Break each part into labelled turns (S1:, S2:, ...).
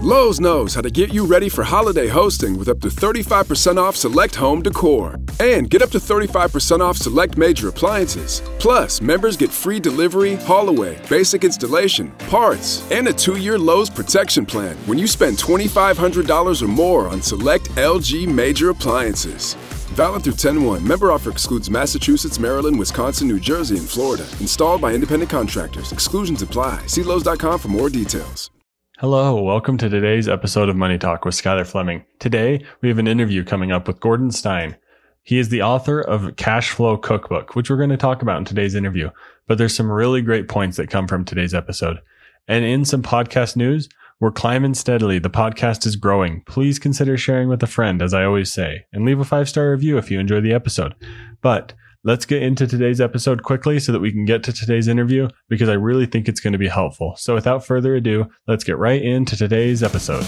S1: Lowe's knows how to get you ready for holiday hosting with up to 35% off select home decor. And get up to 35% off select major appliances. Plus, members get free delivery, haul away, basic installation, parts, and a 2-year Lowe's protection plan when you spend $2,500 or more on select LG major appliances. Valid through 10/1. Member offer excludes Massachusetts, Maryland, Wisconsin, New Jersey, and Florida. Installed by independent contractors. Exclusions apply. See Lowe's.com for more details.
S2: Hello, welcome to today's episode of Money Talk with Skylar Fleming. Today, we have an interview coming up with Gordon Stein. He is the author of Cash Flow Cookbook, which we're going to talk about in today's interview. But there's some really great points that come from today's episode. And in some podcast news, we're climbing steadily. The podcast is growing. Please consider sharing with a friend, as I always say, and leave a 5-star review if you enjoy the episode. But let's get into today's episode quickly so that we can get to today's interview, because I really think it's going to be helpful. So without further ado, let's get right into today's episode.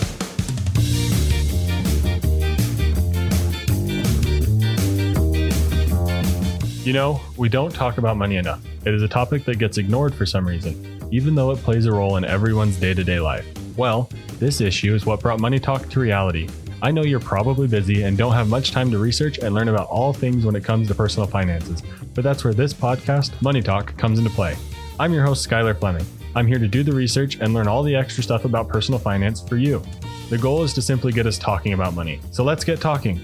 S2: You know, we don't talk about money enough. It is a topic that gets ignored for some reason, even though it plays a role in everyone's day-to-day life. Well, this issue is what brought Money Talk to reality. I know you're probably busy and don't have much time to research and learn about all things when it comes to personal finances, but that's where this podcast, Money Talk, comes into play. I'm your host, Skylar Fleming. I'm here to do the research and learn all the extra stuff about personal finance for you. The goal is to simply get us talking about money. So let's get talking.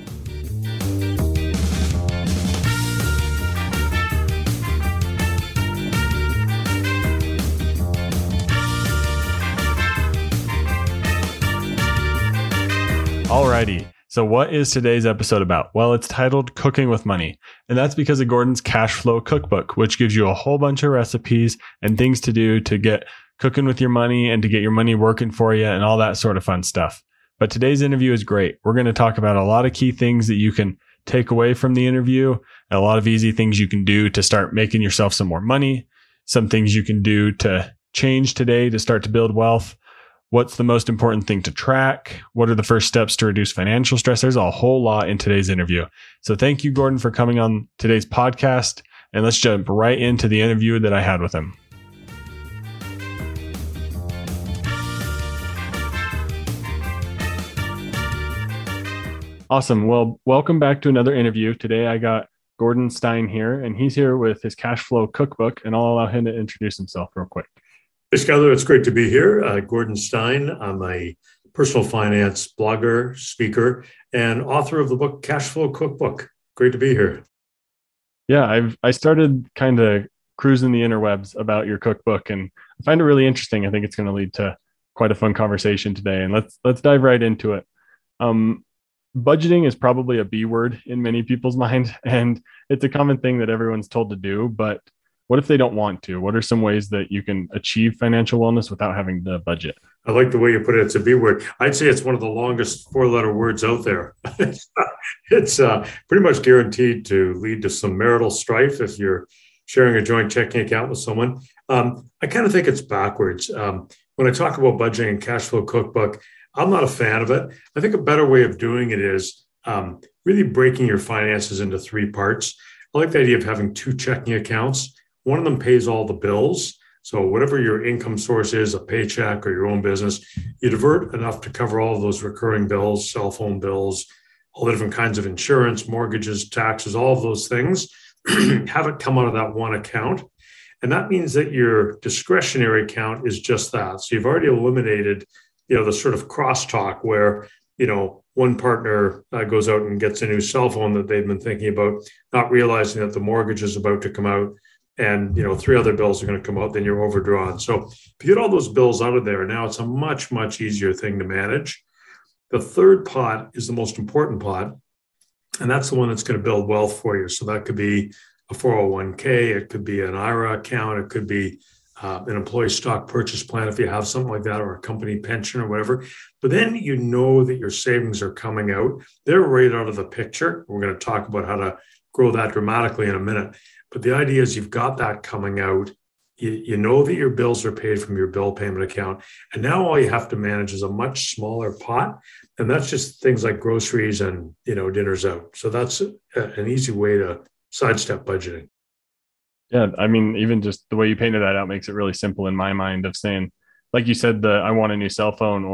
S2: Alrighty, so what is today's episode about? Well, it's titled Cooking with Money, and that's because of Gordon's Cash Flow Cookbook, which gives you a whole bunch of recipes and things to do to get cooking with your money and to get your money working for you and all that sort of fun stuff. But today's interview is great. We're going to talk about a lot of key things that you can take away from the interview, and a lot of easy things you can do to start making yourself some more money, some things you can do to change today to start to build wealth. What's the most important thing to track? What are the first steps to reduce financial stress? There's a whole lot in today's interview. So thank you, Gordon, for coming on today's podcast. And let's jump right into the interview that I had with him. Awesome. Well, welcome back to another interview. Today I got Gordon Stein here, and he's here with his Cash Flow Cookbook, and I'll allow him to introduce himself real quick.
S3: Hey, Skylar, it's great to be here. Gordon Stein. I'm a personal finance blogger, speaker, and author of the book Cash Flow Cookbook. Great to be here.
S2: Yeah, I started kind of cruising the interwebs about your cookbook, and I find it really interesting. I think it's going to lead to quite a fun conversation today, and let's dive right into it. Budgeting is probably a B word in many people's mind, and it's a common thing that everyone's told to do, but what if they don't want to? What are some ways that you can achieve financial wellness without having the budget?
S3: I like the way you put it. It's a B word. I'd say it's one of the longest 4-letter words out there. It's pretty much guaranteed to lead to some marital strife if you're sharing a joint checking account with someone. I kind of think it's backwards. When I talk about budgeting and Cash Flow Cookbook, I'm not a fan of it. I think a better way of doing it is really breaking your finances into 3 parts. I like the idea of having 2 checking accounts. One of them pays all the bills. So whatever your income source is, a paycheck or your own business, you divert enough to cover all of those recurring bills, cell phone bills, all the different kinds of insurance, mortgages, taxes, all of those things, have it come out of that one account. And that means that your discretionary account is just that. So you've already eliminated, the sort of crosstalk where, one partner goes out and gets a new cell phone that they've been thinking about, not realizing that the mortgage is about to come out. And 3 other bills are going to come out, then you're overdrawn. So if you get all those bills out of there, now it's a much, much easier thing to manage. The third pot is the most important pot, and that's the one that's going to build wealth for you. So that could be a 401k, it could be an IRA account, it could be an employee stock purchase plan if you have something like that, or a company pension or whatever. But then you know that your savings are coming out. They're right out of the picture. We're going to talk about how to grow that dramatically in a minute. But the idea is you've got that coming out. You know that your bills are paid from your bill payment account. And now all you have to manage is a much smaller pot. And that's just things like groceries and, dinners out. So that's an easy way to sidestep budgeting.
S2: Yeah. I mean, even just the way you painted that out makes it really simple in my mind of saying, like you said, I want a new cell phone, or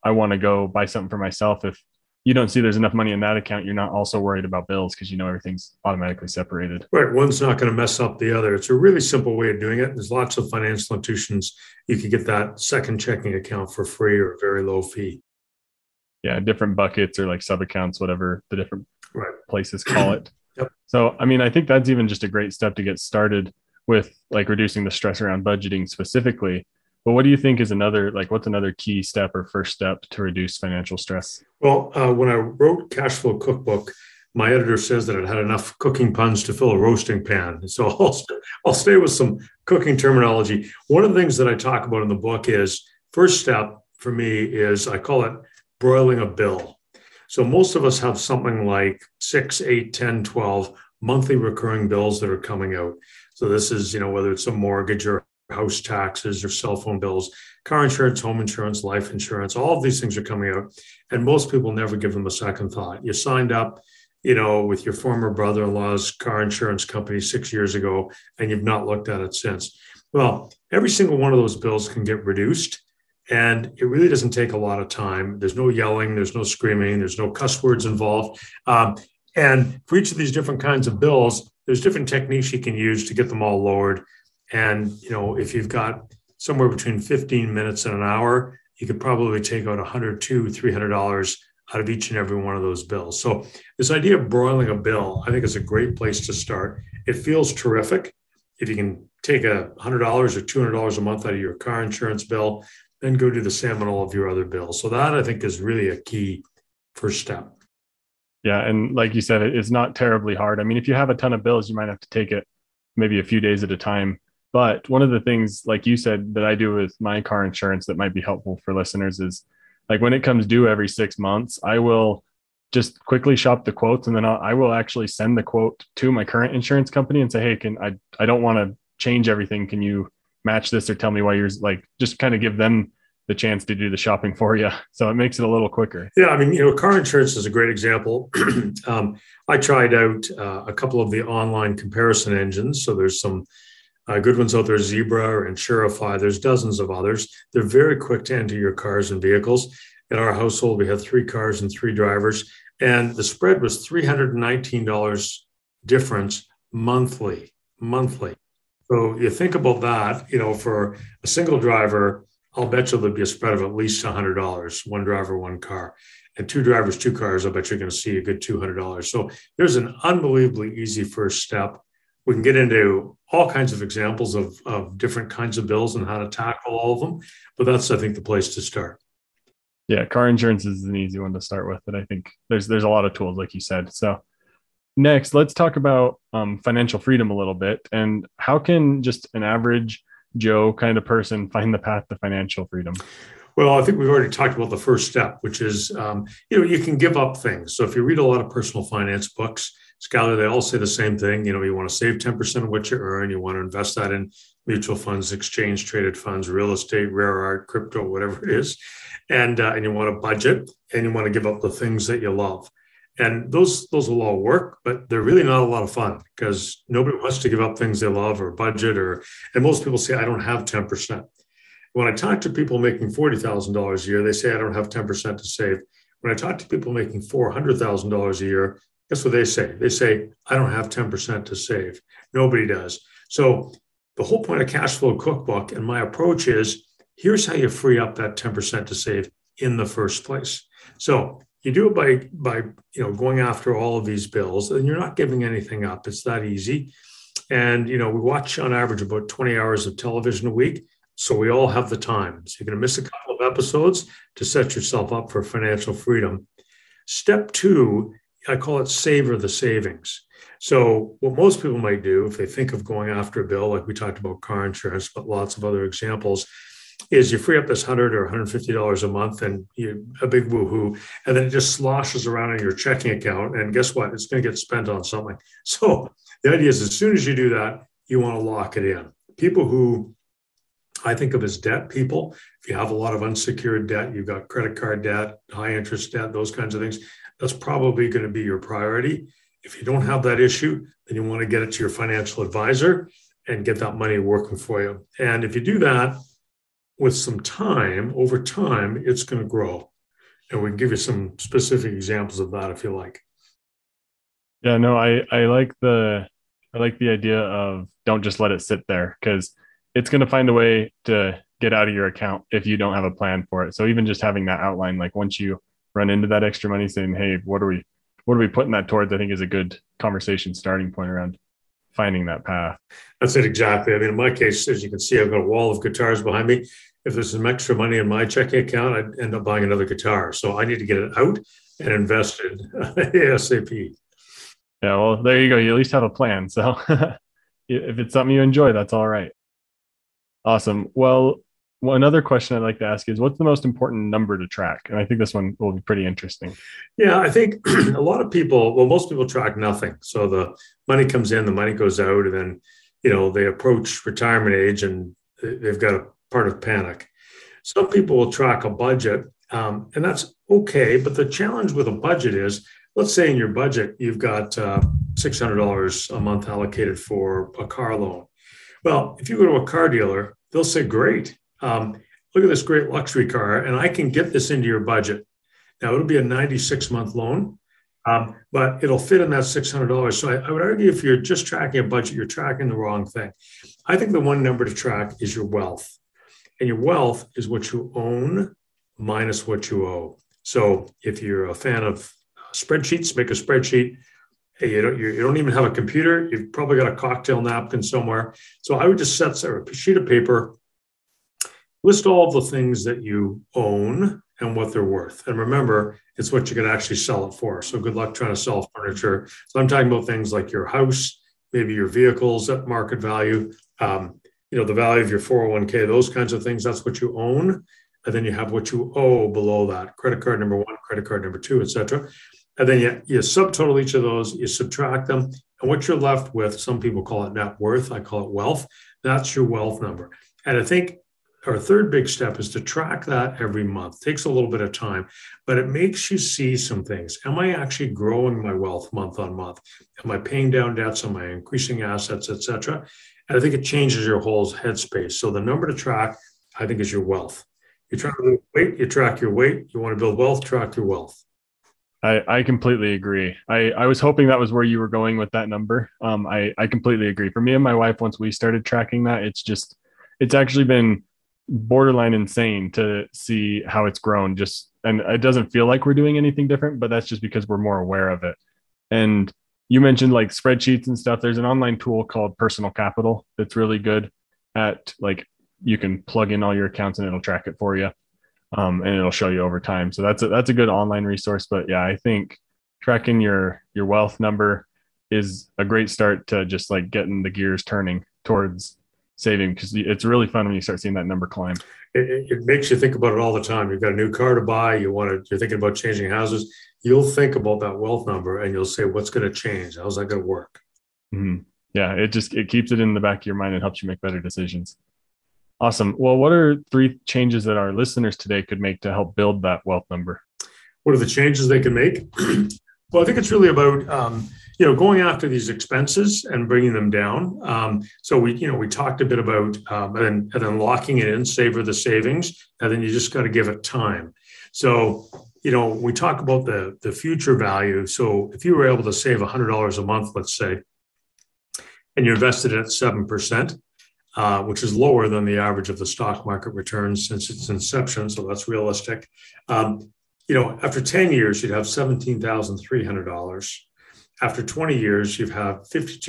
S2: I want to go buy something for myself. If you don't see there's enough money in that account, you're not also worried about bills because you know everything's automatically separated.
S3: Right. One's not going to mess up the other. It's a really simple way of doing it. There's lots of financial institutions. You could get that second checking account for free or a very low fee.
S2: Yeah, different buckets or like sub accounts, whatever the different places call it.
S3: Yep.
S2: So, I mean, I think that's even just a great step to get started with like reducing the stress around budgeting specifically. But what do you think is what's another key step or first step to reduce financial stress?
S3: Well, when I wrote Cashflow Cookbook, my editor says that it had enough cooking puns to fill a roasting pan. So I'll stay with some cooking terminology. One of the things that I talk about in the book is first step for me is I call it broiling a bill. So most of us have something like 6, 8, 10, 12 monthly recurring bills that are coming out. So this is, whether it's a mortgage or house taxes or cell phone bills, car insurance, home insurance, life insurance, all of these things are coming out. And most people never give them a second thought. You signed up, with your former brother-in-law's car insurance company 6 years ago, and you've not looked at it since. Well, every single one of those bills can get reduced. And it really doesn't take a lot of time. There's no yelling, there's no screaming, there's no cuss words involved. And for each of these different kinds of bills, there's different techniques you can use to get them all lowered. And, if you've got somewhere between 15 minutes and an hour, you could probably take out $100, $200, $300 out of each and every one of those bills. So this idea of broiling a bill, I think is a great place to start. It feels terrific. If you can take $100 or $200 a month out of your car insurance bill, then go do the same on all of your other bills. So that I think is really a key first step.
S2: Yeah. And like you said, it's not terribly hard. I mean, if you have a ton of bills, you might have to take it maybe a few days at a time. But one of the things, like you said, that I do with my car insurance that might be helpful for listeners is like when it comes due every 6 months, I will just quickly shop the quotes, and then I will actually send the quote to my current insurance company and say, hey, I don't want to change everything. Can you match this or tell me why yours, just kind of give them the chance to do the shopping for you. So it makes it a little quicker.
S3: Yeah. I mean, car insurance is a great example. I tried out a couple of the online comparison engines. So there's some good ones out there, Zebra and Insurify. There's dozens of others. They're very quick to enter your cars and vehicles. In our household, we have 3 cars and 3 drivers. And the spread was $319 difference monthly. So you think about that, for a single driver, I'll bet you there'll be a spread of at least $100, 1 driver, 1 car. And 2 drivers, 2 cars, I bet you're going to see a good $200. So there's an unbelievably easy first step. We can get into all kinds of examples of different kinds of bills and how to tackle all of them. But that's, I think, the place to start.
S2: Yeah, car insurance is an easy one to start with. But I think there's a lot of tools, like you said. So next, let's talk about financial freedom a little bit. And how can just an average Joe kind of person find the path to financial freedom?
S3: Well, I think we've already talked about the first step, which is, you can give up things. So if you read a lot of personal finance books, Skylar, they all say the same thing. You want to save 10% of what you earn. You want to invest that in mutual funds, exchange traded funds, real estate, rare art, crypto, whatever it is. And you want to budget and you want to give up the things that you love. And those will all work, but they're really not a lot of fun because nobody wants to give up things they love or budget and most people say, I don't have 10%. When I talk to people making $40,000 a year, they say, I don't have 10% to save. When I talk to people making $400,000 a year, guess what they say? They say, I don't have 10% to save. Nobody does. So the whole point of Cashflow Cookbook and my approach is, here's how you free up that 10% to save in the first place. So you do it by going after all of these bills, and you're not giving anything up. It's that easy. And, we watch on average about 20 hours of television a week. So we all have the time. So you're going to miss a couple of episodes to set yourself up for financial freedom. Step 2, I call it savor the savings. So what most people might do if they think of going after a bill, like we talked about car insurance, but lots of other examples, is you free up this $100 or $150 a month and a big woohoo, and then it just sloshes around in your checking account. And guess what? It's going to get spent on something. So the idea is as soon as you do that, you want to lock it in. People who I think of as debt people, if you have a lot of unsecured debt, you've got credit card debt, high interest debt, those kinds of things, that's probably going to be your priority. If you don't have that issue, then you want to get it to your financial advisor and get that money working for you. And if you do that with some time, over time, it's going to grow. And we can give you some specific examples of that if you like.
S2: Yeah, no, I like the idea of don't just let it sit there because it's going to find a way to get out of your account if you don't have a plan for it. So even just having that outline, like once you run into that extra money, saying, "Hey, what are we putting that towards?" I think is a good conversation starting point around finding that path.
S3: That's it exactly. I mean, in my case, as you can see, I've got a wall of guitars behind me. If there's some extra money in my checking account, I'd end up buying another guitar. So I need to get it out and invested ASAP.
S2: Yeah, well, there you go. You at least have a plan. So if it's something you enjoy, that's all right. Awesome. Well, one other question I'd like to ask is what's the most important number to track? And I think this one will be pretty interesting.
S3: Yeah, I think a lot of people, well, most people track nothing. So the money comes in, the money goes out, and then, they approach retirement age and they've got a part of panic. Some people will track a budget, and that's okay. But the challenge with a budget is, let's say in your budget, you've got $600 a month allocated for a car loan. Well, if you go to a car dealer, they'll say, great, look at this great luxury car, and I can get this into your budget. Now, it'll be a 96-month loan, but it'll fit in that $600. So I would argue if you're just tracking a budget, you're tracking the wrong thing. I think the one number to track is your wealth. And your wealth is what you own minus what you owe. So if you're a fan of spreadsheets, make a spreadsheet. Hey, you don't even have a computer. You've probably got a cocktail napkin somewhere. So I would just set a sheet of paper, list all of the things that you own and what they're worth. And remember, it's what you can actually sell it for. So good luck trying to sell furniture. So I'm talking about things like your house, maybe your vehicles at market value, the value of your 401k, those kinds of things. That's what you own. And then you have what you owe below that, credit card number one, credit card number two, et cetera. And then you subtotal each of those, you subtract them. And what you're left with, some people call it net worth, I call it wealth. That's your wealth number. And I think our third big step is to track that every month. It takes a little bit of time, but it makes you see some things. Am I actually growing my wealth month on month? Am I paying down debts? Am I increasing assets, et cetera? And I think it changes your whole headspace. So the number to track, I think, is your wealth. You try to lose weight, you track your weight. You want to build wealth, track your wealth.
S2: I completely agree. I was hoping that was where you were going with that number. I completely agree. For me and my wife, once we started tracking that, it's actually been borderline insane to see how it's grown. And it doesn't feel like we're doing anything different, but that's just because we're more aware of it. And you mentioned like spreadsheets and stuff. There's an online tool called Personal Capital that's really good at like, you can plug in all your accounts and it'll track it for you. And it'll show you over time. So that's a good online resource. But yeah, I think tracking your wealth number is a great start to just like getting the gears turning towards saving, because it's really fun when you start seeing that number climb.
S3: It makes you think about it all the time. You've got a new car to buy. You're thinking about changing houses. You'll think about that wealth number and you'll say, what's going to change? How's that going to work?
S2: Mm-hmm. Yeah, it keeps it in the back of your mind and helps you make better decisions. Awesome. Well, what are 3 changes that our listeners today could make to help build that wealth number?
S3: What are the changes they can make? Well, I think it's really about, going after these expenses and bringing them down. So we talked a bit about, and then locking it in, savor the savings, and then you just got to give it time. So, we talk about the future value. So if you were able to save $100 a month, let's say, and you invested it at 7%, which is lower than the average of the stock market returns since its inception. So that's realistic. After 10 years, you'd have $17,300. After 20 years, you'd have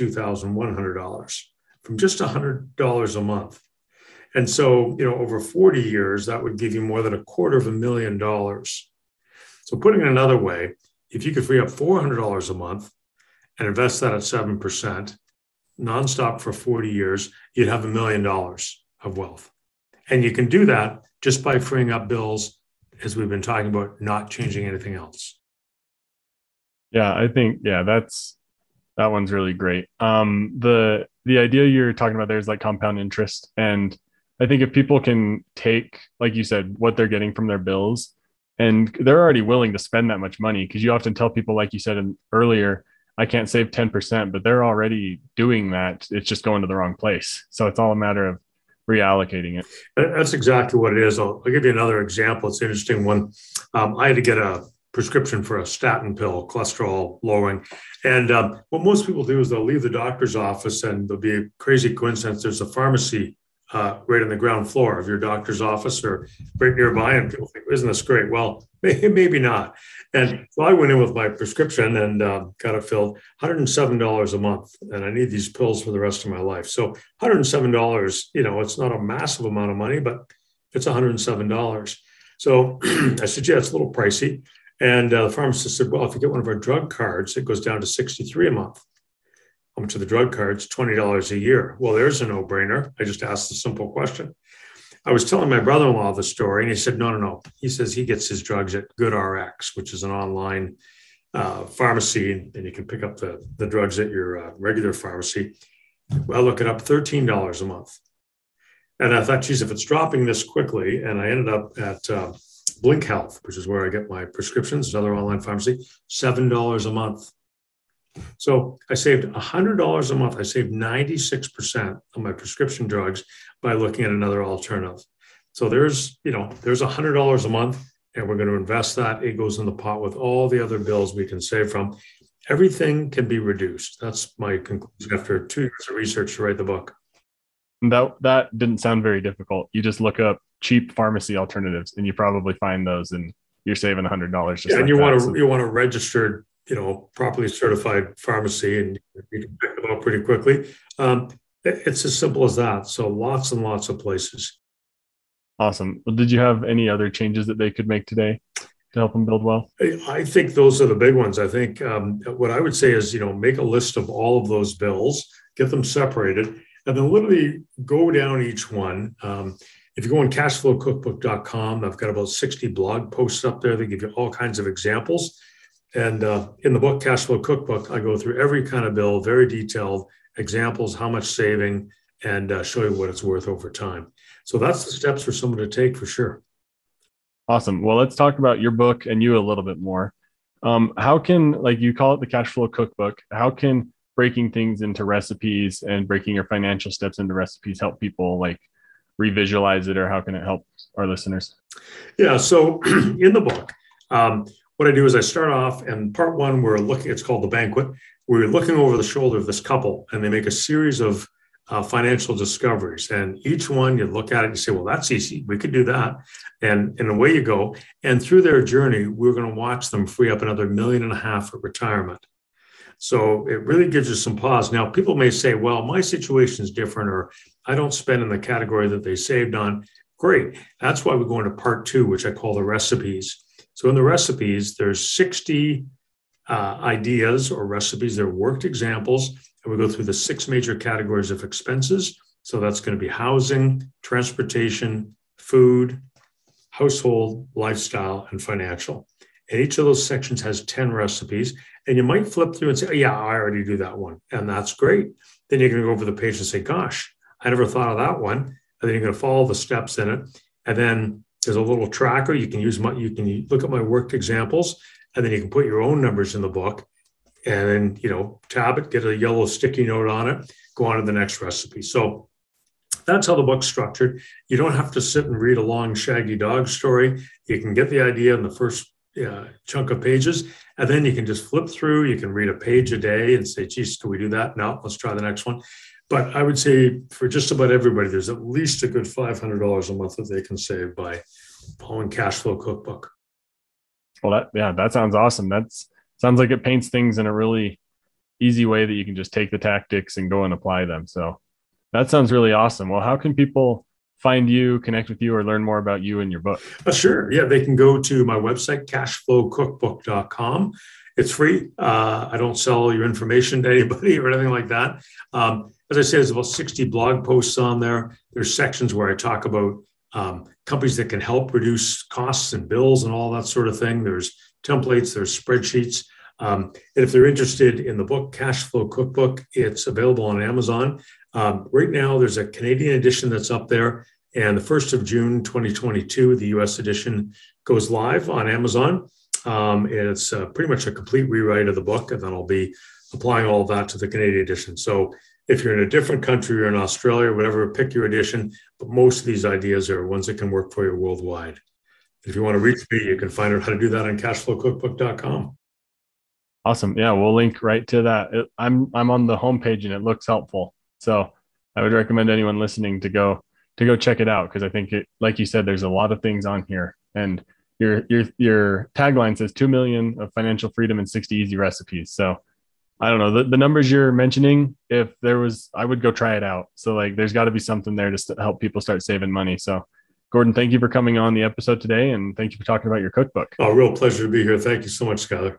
S3: $52,100 from just $100 a month. And so, over 40 years, that would give you more than $250,000. So putting it another way, if you could free up $400 a month and invest that at 7%, nonstop for 40 years, you'd have $1 million of wealth. And you can do that just by freeing up bills, as we've been talking about, not changing anything else.
S2: Yeah, I think, that one's really great. The idea you're talking about there is like compound interest. And I think if people can take, like you said, what they're getting from their bills, and they're already willing to spend that much money, because you often tell people, like you said earlier, I can't save 10%, but they're already doing that. It's just going to the wrong place. So it's all a matter of reallocating it.
S3: That's exactly what it is. I'll give you another example. It's an interesting one. I had to get a prescription for a statin pill, cholesterol lowering. And what most people do is they'll leave the doctor's office and there'll be a crazy coincidence. There's a pharmacy right on the ground floor of your doctor's office or right nearby. And people think, isn't this great? Well, maybe not. And so I went in with my prescription and got it filled, $107 a month. And I need these pills for the rest of my life. So $107, it's not a massive amount of money, but it's $107. So I said, yeah, it's a little pricey. And the pharmacist said, well, if you get one of our drug cards, it goes down to $63 a month. How much are the drug cards? $20 a year. Well, there's a no-brainer. I just asked a simple question. I was telling my brother-in-law the story, and he said, no. He says he gets his drugs at GoodRx, which is an online pharmacy, and you can pick up the drugs at your regular pharmacy. Well, look it up, $13 a month. And I thought, geez, if it's dropping this quickly, and I ended up at Blink Health, which is where I get my prescriptions, another online pharmacy, $7 a month. So I saved $100 a month. I saved 96% of my prescription drugs by looking at another alternative. So there's $100 a month, and we're going to invest that. It goes in the pot with all the other bills we can save from. Everything can be reduced. That's my conclusion after 2 years of research to write the book.
S2: That didn't sound very difficult. You just look up cheap pharmacy alternatives, and you probably find those, and you're saving $100.
S3: And you want a registered, properly certified pharmacy, and you can pick them up pretty quickly. It's as simple as that. So lots and lots of places.
S2: Awesome. Well, did you have any other changes that they could make today to help them build wealth?
S3: I think those are the big ones. I think what I would say is, make a list of all of those bills, get them separated, and then literally go down each one. If you go on cashflowcookbook.com, I've got about 60 blog posts up there that give you all kinds of examples. And in the book, Cashflow Cookbook, I go through every kind of bill, very detailed examples, how much saving, and show you what it's worth over time. So that's the steps for someone to take for sure.
S2: Awesome. Well, let's talk about your book and you a little bit more. How can, like you call it the Cashflow Cookbook, how can breaking things into recipes and breaking your financial steps into recipes help people like revisualize it, or how can it help our listeners?
S3: Yeah. So in the book, what I do is I start off, and part one, it's called The Banquet. We're looking over the shoulder of this couple, and they make a series of financial discoveries. And each one, you look at it and you say, well, that's easy. We could do that. And away you go. And through their journey, we're going to watch them free up another $1.5 million at retirement. So it really gives you some pause. Now, people may say, well, my situation is different, or I don't spend in the category that they saved on. Great. That's why we go into part two, which I call the recipes. So in the recipes, there's 60 ideas or recipes. They're worked examples. And we go through the 6 major categories of expenses. So that's going to be housing, transportation, food, household, lifestyle, and financial. And each of those sections has 10 recipes. And you might flip through and say, oh, yeah, I already do that one. And that's great. Then you're going to go over the page and say, gosh, I never thought of that one. And then you're going to follow the steps in it. And then there's a little tracker. You can you can look at my worked examples, and then you can put your own numbers in the book, and then, tab it, get a yellow sticky note on it, go on to the next recipe. So that's how the book's structured. You don't have to sit and read a long shaggy dog story. You can get the idea in the first chunk of pages, and then you can just flip through. You can read a page a day and say, geez, can we do that? No, let's try the next one. But I would say for just about everybody, there's at least a good $500 a month that they can save by following Cashflow Cookbook.
S2: Well, that sounds awesome. Sounds like it paints things in a really easy way that you can just take the tactics and go and apply them. So that sounds really awesome. Well, how can people find you, connect with you, or learn more about you and your book?
S3: Sure. Yeah, they can go to my website, cashflowcookbook.com. It's free. I don't sell your information to anybody or anything like that. As I said, there's about 60 blog posts on there. There's sections where I talk about companies that can help reduce costs and bills and all that sort of thing. There's templates, there's spreadsheets. And if they're interested in the book, Cashflow Cookbook, it's available on Amazon. Right now, there's a Canadian edition that's up there. And the 1st of June, 2022, the US edition goes live on Amazon. It's pretty much a complete rewrite of the book, and then I'll be applying all of that to the Canadian edition. So if you're in a different country or in Australia, whatever, pick your edition. But most of these ideas are ones that can work for you worldwide. If you want to reach me, you can find out how to do that on cashflowcookbook.com.
S2: Awesome. Yeah, we'll link right to that. I'm on the homepage and it looks helpful. So I would recommend anyone listening to go check it out, because I think like you said, there's a lot of things on here. And your tagline says 2 million of financial freedom and 60 easy recipes. So I don't know, the numbers you're mentioning, if there was, I would go try it out. So like, there's got to be something there to help people start saving money. So Gordon, thank you for coming on the episode today. And thank you for talking about your cookbook.
S3: Oh, real pleasure to be here. Thank you so much, Skylar.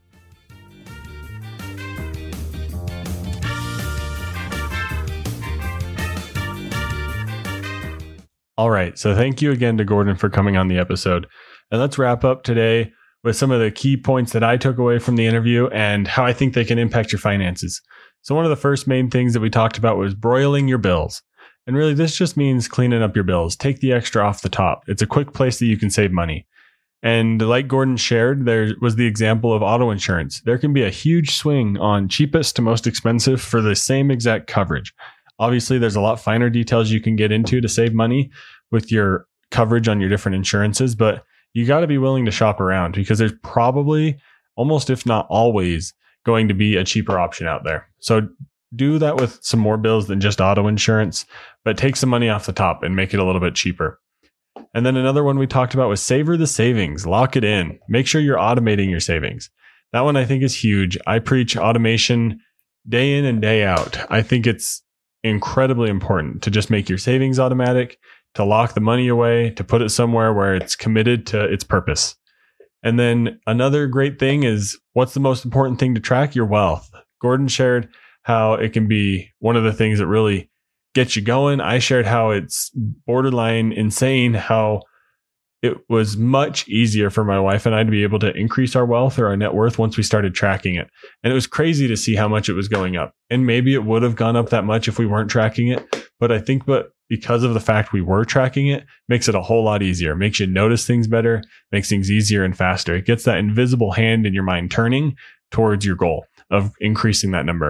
S2: All right. So thank you again to Gordon for coming on the episode. And let's wrap up today with some of the key points that I took away from the interview and how I think they can impact your finances. So one of the first main things that we talked about was broiling your bills. And really, this just means cleaning up your bills. Take the extra off the top. It's a quick place that you can save money. And like Gordon shared, there was the example of auto insurance. There can be a huge swing on cheapest to most expensive for the same exact coverage. Obviously, there's a lot finer details you can get into to save money with your coverage on your different insurances, but you got to be willing to shop around, because there's probably, almost if not always, going to be a cheaper option out there. So do that with some more bills than just auto insurance, but take some money off the top and make it a little bit cheaper. And then another one we talked about was savor the savings. Lock it in. Make sure you're automating your savings. That one I think is huge. I preach automation day in and day out. I think it's incredibly important to just make your savings automatic, to lock the money away, to put it somewhere where it's committed to its purpose. And then another great thing is, what's the most important thing to track? Your wealth. Gordon shared how it can be one of the things that really gets you going. I shared how it's borderline insane how it was much easier for my wife and I to be able to increase our wealth or our net worth once we started tracking it. And it was crazy to see how much it was going up. And maybe it would have gone up that much if we weren't tracking it. But I think because of the fact we were tracking it, makes it a whole lot easier. Makes you notice things better, makes things easier and faster. It gets that invisible hand in your mind turning towards your goal of increasing that number.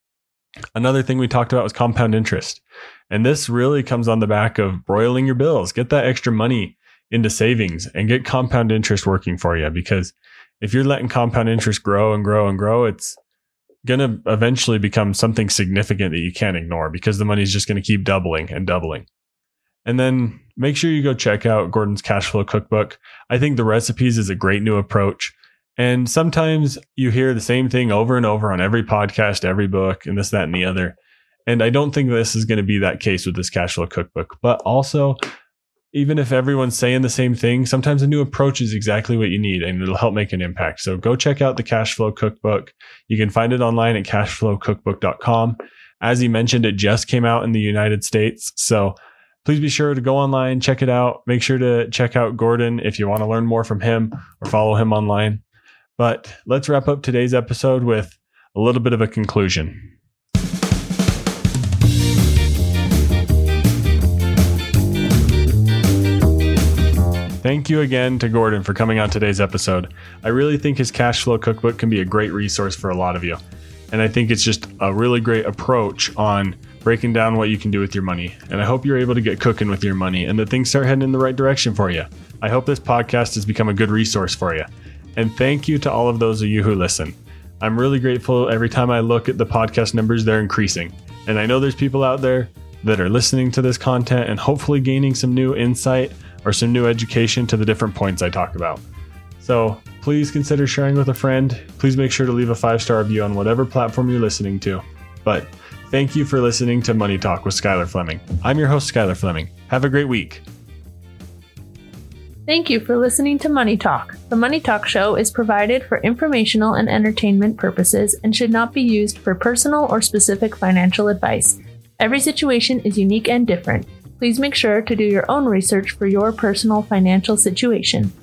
S2: Another thing we talked about was compound interest. And this really comes on the back of broiling your bills. Get that extra money into savings and get compound interest working for you. Because if you're letting compound interest grow and grow and grow, it's going to eventually become something significant that you can't ignore, because the money is just going to keep doubling and doubling. And then make sure you go check out Gordon's Cash Flow Cookbook. I think the recipes is a great new approach. And sometimes you hear the same thing over and over on every podcast, every book, and this, that, and the other. And I don't think this is going to be that case with this Cash Flow Cookbook. But also, even if everyone's saying the same thing, sometimes a new approach is exactly what you need, and it'll help make an impact. So go check out the Cash Flow Cookbook. You can find it online at cashflowcookbook.com. As he mentioned, it just came out in the United States. So please be sure to go online, check it out. Make sure to check out Gordon if you want to learn more from him or follow him online. But let's wrap up today's episode with a little bit of a conclusion. Thank you again to Gordon for coming on today's episode. I really think his Cash Flow Cookbook can be a great resource for a lot of you. And I think it's just a really great approach on breaking down what you can do with your money. And I hope you're able to get cooking with your money and that things start heading in the right direction for you. I hope this podcast has become a good resource for you. And thank you to all of those of you who listen. I'm really grateful. Every time I look at the podcast numbers, they're increasing. And I know there's people out there that are listening to this content and hopefully gaining some new insight or some new education to the different points I talk about. So please consider sharing with a friend. Please make sure to leave a 5-star review on whatever platform you're listening to. But thank you for listening to Money Talk with Skylar Fleming. I'm your host, Skylar Fleming. Have a great week.
S4: Thank you for listening to Money Talk. The Money Talk show is provided for informational and entertainment purposes and should not be used for personal or specific financial advice. Every situation is unique and different. Please make sure to do your own research for your personal financial situation.